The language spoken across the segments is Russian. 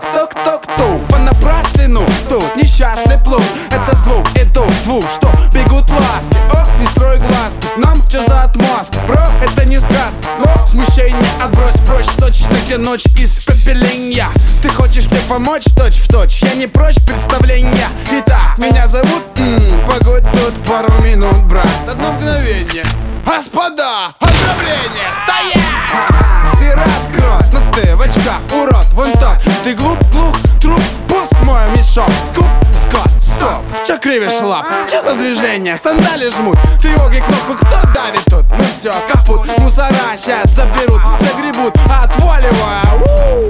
тук-тук-тук, понапраслину. Тут несчастный плут, это звук идут двух, что бегут ласки. О, не строй глазки, нам чё за отмазки? Бро, это не сказка, но смущение отбрось прочь. Сочная ночь из пепеленья. Ты хочешь мне помочь точь в точь? Я не прочь представления. Итак, меня зовут, погодь тут пару минут, брат, одно мгновение. Господа, ограбление, стоять! Ты рад, крот, но ты в очках, урод, вон тот. Ты глуп, глух, труп, пуст мой мешок. Скуп, скот, стоп, чё кривишь лап? Чё за движение? Сандали жмут, тревоги кнопку, кто давит тут? Ну всё, капут, мусора сейчас заберут, загребут, отваливая.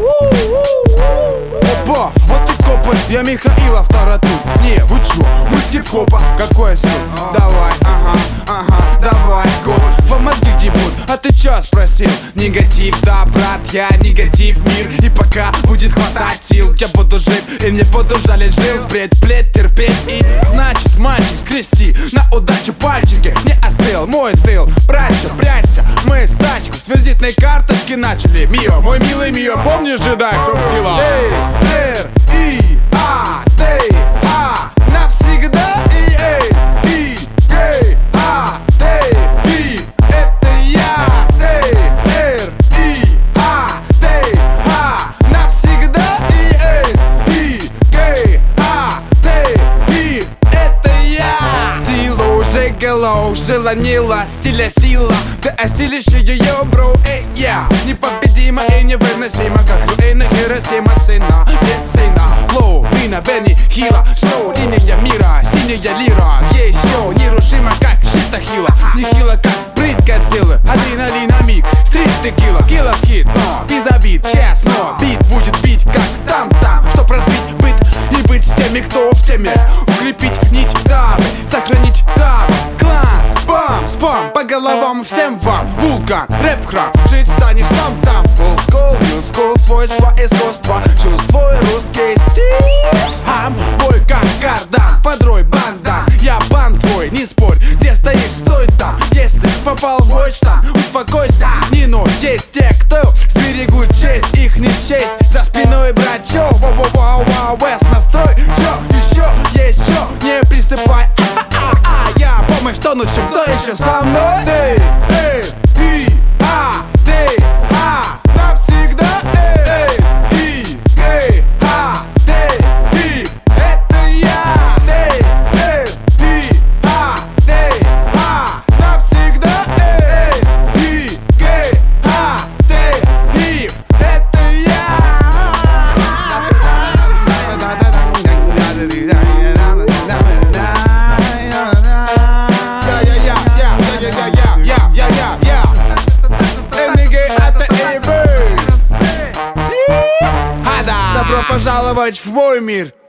Опа, вот и копы, я Михаилов Тарату. Не, вы чё, мы с хип-хопа, какой суть? Давай, ага, давай, го. Во мозги гибут, а ты чё спросил? Негатив, да, брат, я негатив мир. И пока будет хватать сил, я буду жив, и мне буду жалеть жил. Впредь, плеть, терпеть, и значит, мальчик, скрести на удачу пальчики. Не остыл мой тыл, братча, прячься. Мы с тачку с визитной карточки начали. Мио, мой милый Мио, помнишь джедай, в чем сила? Эй, Р, И, А, Т, А, навсегда. И, эй, И, Г, А, Т, И, это я. Т, Р, И, А, Т, А, навсегда. И, эй, И, Г, А, Т, И, это я. Стилу уже голов, желанила, стиля сила. Ты осилишь ее, бро, эй, я. Непобедима и невыносима, как руины Хиросима, сына, без сына. Флоу, Бина, Бенни, Хила, шоу, линия мира, синяя лира. Еще нерушима, как Шитахила. Нехила, как брит Годзиллы. Адреналин на миг, стрит текила. Килла в хит, но без обид, честно. Бит будет бить, как там-там. Чтоб разбить быт и быть с теми, кто в теме. Укрепить нить дамы, сохранить дамы. Клан, бам, спам, по головам всем вам. Вулкан, рэп-храм, жить станешь сам там. Old school, new school, свойства искусства. Чувствуй русский стиль. Ам, бой как кардан, подрой бандан. Я бан твой, не спорь, где стоишь, стой там. Если попал в бой там, успокойся, не ной. Есть те, кто сберегут честь, их не счесть. За спиной брачо, вау-вау-вау, Вест настрой. Чё еще, есть чё, не присыпай. Я помощь тонущим, кто еще со мной? Эй, И, А, Т, А, навсегда. Эй, И, Г, А, Т, И, это я. Эй, И, А, Т, А, навсегда. Эй, И, Г, А, Т, И, это я. Добро пожаловать в мой мир.